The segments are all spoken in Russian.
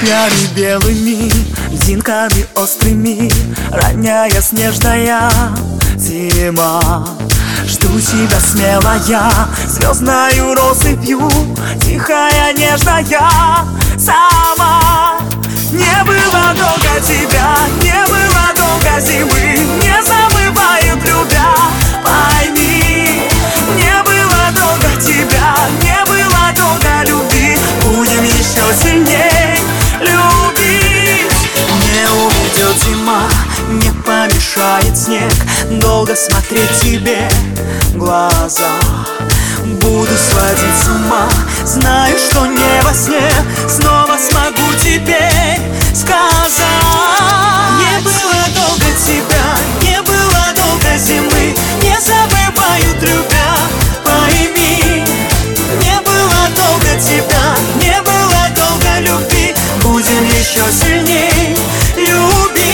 Хрупями белыми, льдинками острыми, ранняя снежная зима. Жду тебя смелая, звездною россыпью, тихая, нежная, сама. Не было долго тебя, не было долго зимы, не забывают любя, пойми. Не было долго тебя, не было долго любви, будем еще сильней любить. Не уведет зима, не помешает снег долго смотреть тебе в глаза. Буду сводить с ума, знаю, что не во сне снова смогу теперь сказать. Не было долго тебя, не было долго зимы, не забывают любя, пойми. Не было долго тебя, не было долго любви, будем еще сильней любить.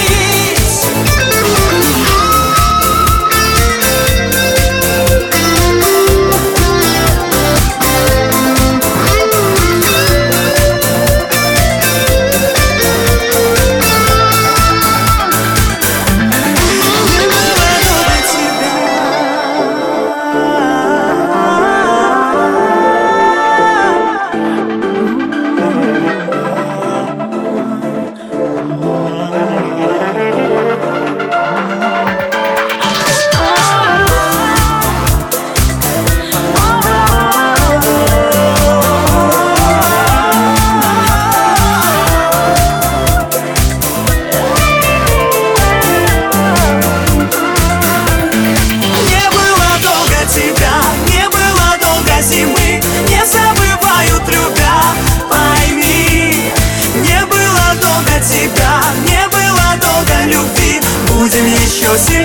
Будем еще сильнее.